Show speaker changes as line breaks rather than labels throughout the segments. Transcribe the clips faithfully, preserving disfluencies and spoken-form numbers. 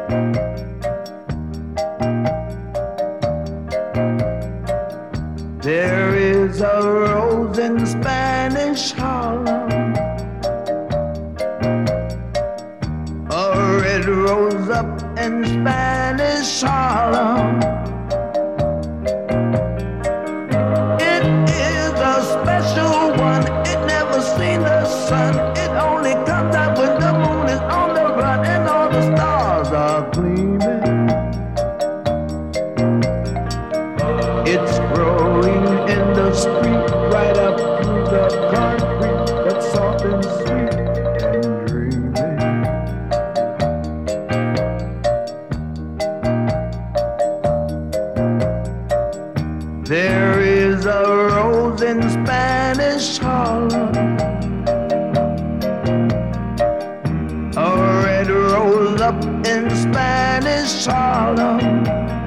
There is a rose in Spanish Harlem, a red rose up in Spanish Harlem. It is a special one, it never seen the sun. It only comes out when the moon is on the run and all the stars are gleaming. It's growing in the street, right up through the concrete, that's soft and sweet and dreaming. There is a rose in Spanish Harlem, a red rose up in Spanish Harlem.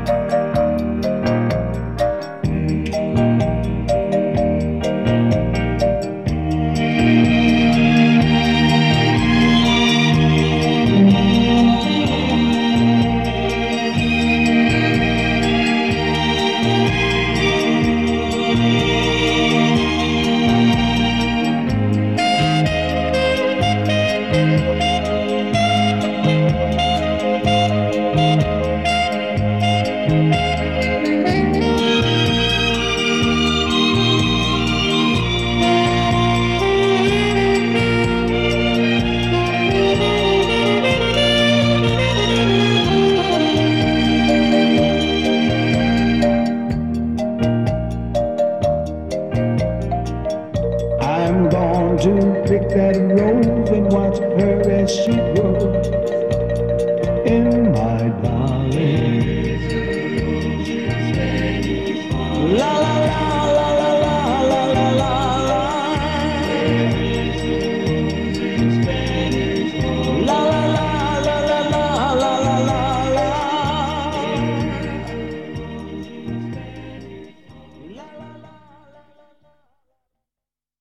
I'm going to pick that rose and watch her as she grows in my life.